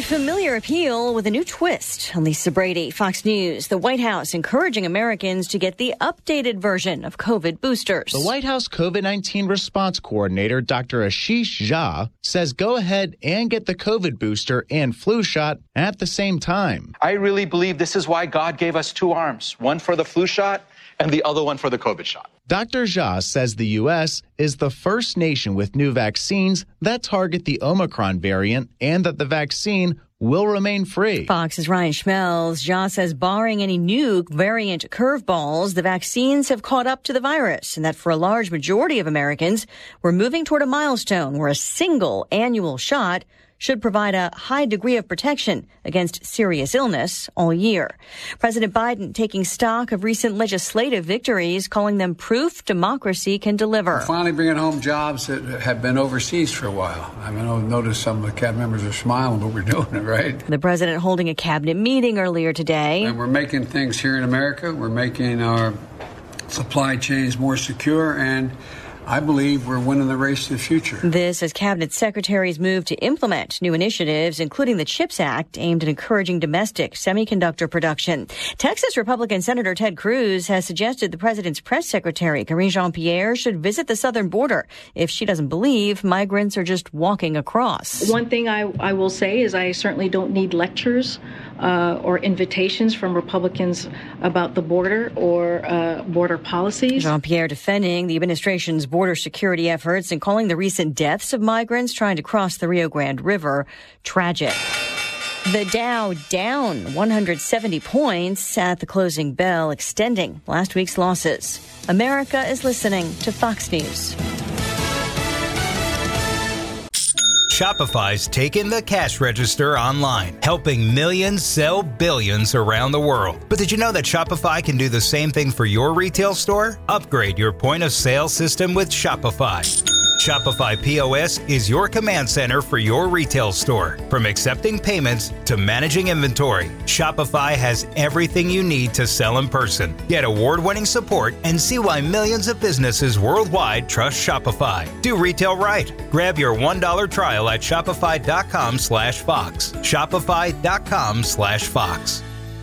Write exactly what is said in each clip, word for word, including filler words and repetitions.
familiar appeal with a new twist. I'm Lisa Brady, Fox News. The White House encouraging Americans to get the updated version of COVID boosters. The White House COVID nineteen response coordinator, Doctor Ashish Jha, says go ahead and get the COVID booster and flu shot at the same time. I really believe this is why God gave us two arms, one for the flu shot and the other one for the COVID shot. Doctor Jha says the U S is the first nation with new vaccines that target the Omicron variant and that the vaccine will remain free. Fox's Ryan Schmelz. Jha says barring any new variant curveballs, the vaccines have caught up to the virus and that for a large majority of Americans, we're moving toward a milestone where a single annual shot should provide a high degree of protection against serious illness all year. President Biden taking stock of recent legislative victories, calling them proof democracy can deliver. We're finally bringing home jobs that have been overseas for a while. I mean, I notice some of the cabinet members are smiling, but we're doing it, right? The president holding a cabinet meeting earlier today. And we're making things here in America. We're making our supply chains more secure, and I believe we're winning the race to the future. This as cabinet secretaries move to implement new initiatives, including the CHIPS Act, aimed at encouraging domestic semiconductor production. Texas Republican Senator Ted Cruz has suggested the president's press secretary, Karine Jean-Pierre, should visit the southern border if she doesn't believe migrants are just walking across. One thing I, I will say is I certainly don't need lectures uh, or invitations from Republicans about the border or uh, border policies. Jean-Pierre defending the administration's border security efforts and calling the recent deaths of migrants trying to cross the Rio Grande River tragic. The Dow down one hundred seventy points at the closing bell, extending last week's losses. America is listening to Fox News. Shopify's taken the cash register online, helping millions sell billions around the world. But did you know that Shopify can do the same thing for your retail store? Upgrade your point of sale system with Shopify. Shopify P O S is your command center for your retail store. From accepting payments to managing inventory, Shopify has everything you need to sell in person. Get award-winning support and see why millions of businesses worldwide trust Shopify. Do retail right. Grab your one dollar trial at shopify.com slash Fox. Shopify.com slash Fox.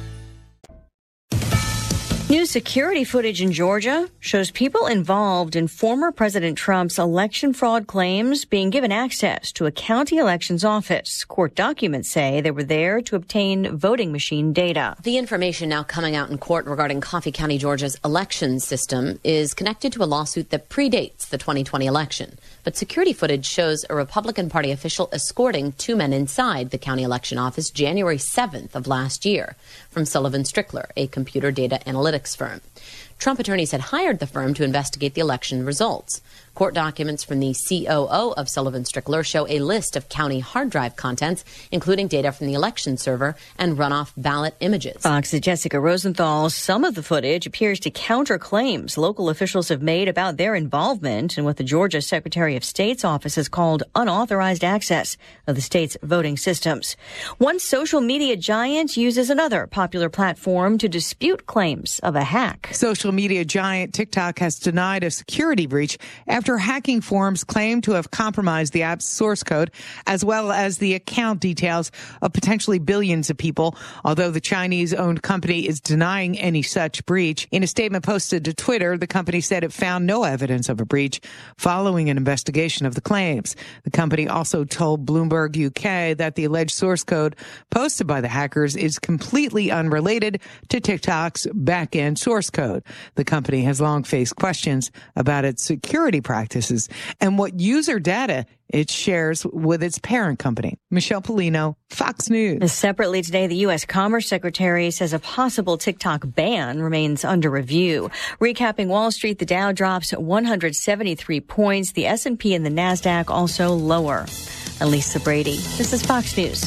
New security footage in Georgia shows people involved in former President Trump's election fraud claims being given access to a county elections office. Court documents say they were there to obtain voting machine data. The information now coming out in court regarding Coffee County, Georgia's election system is connected to a lawsuit that predates the twenty twenty election. But security footage shows a Republican Party official escorting two men inside the county election office January seventh of last year from Sullivan Strickler, a computer data analytics firm. Trump attorneys had hired the firm to investigate the election results. Court documents from the C O O of Sullivan Strickler show a list of county hard drive contents, including data from the election server and runoff ballot images. Fox's Jessica Rosenthal. Some of the footage appears to counter claims local officials have made about their involvement in what the Georgia Secretary of State's office has called unauthorized access of the state's voting systems. One social media giant uses another popular platform to dispute claims of a hack. Social media giant TikTok has denied a security breach after hacking forums claim to have compromised the app's source code as well as the account details of potentially billions of people, although the Chinese-owned company is denying any such breach. In a statement posted to Twitter, the company said it found no evidence of a breach following an investigation of the claims. The company also told Bloomberg U K that the alleged source code posted by the hackers is completely unrelated to TikTok's back-end source code. The company has long faced questions about its security practices and what user data it shares with its parent company. Michelle Polino, Fox News. Separately today, the U S Commerce Secretary says a possible TikTok ban remains under review. Recapping Wall Street, the Dow drops one hundred seventy-three points. The S and P and the NASDAQ also lower. Lisa Brady, this is Fox News.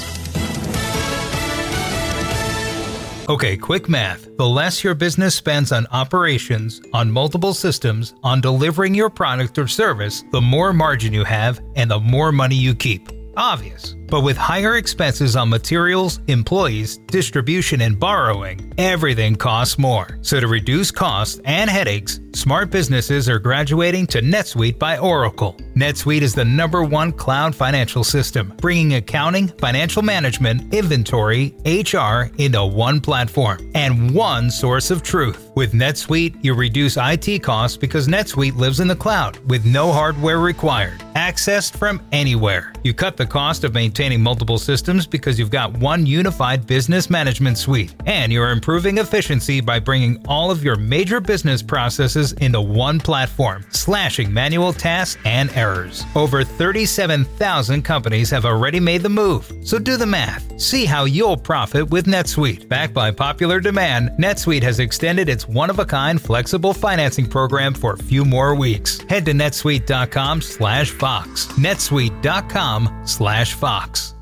Okay, quick math. The less your business spends on operations, on multiple systems, on delivering your product or service, the more margin you have and the more money you keep. Obvious. But with higher expenses on materials, employees, distribution, and borrowing, everything costs more. So to reduce costs and headaches, smart businesses are graduating to NetSuite by Oracle. NetSuite is the number one cloud financial system, bringing accounting, financial management, inventory, H R into one platform and one source of truth. With NetSuite, you reduce I T costs because NetSuite lives in the cloud with no hardware required, accessed from anywhere. You cut the cost of maintaining multiple systems because you've got one unified business management suite, and you're improving efficiency by bringing all of your major business processes into one platform, slashing manual tasks and errors. Over thirty-seven thousand companies have already made the move, so do the math. See how you'll profit with NetSuite. Backed by popular demand, NetSuite has extended its one-of-a-kind flexible financing program for a few more weeks. Head to netsuite dot com slash Fox. netsuite dot com slash Fox.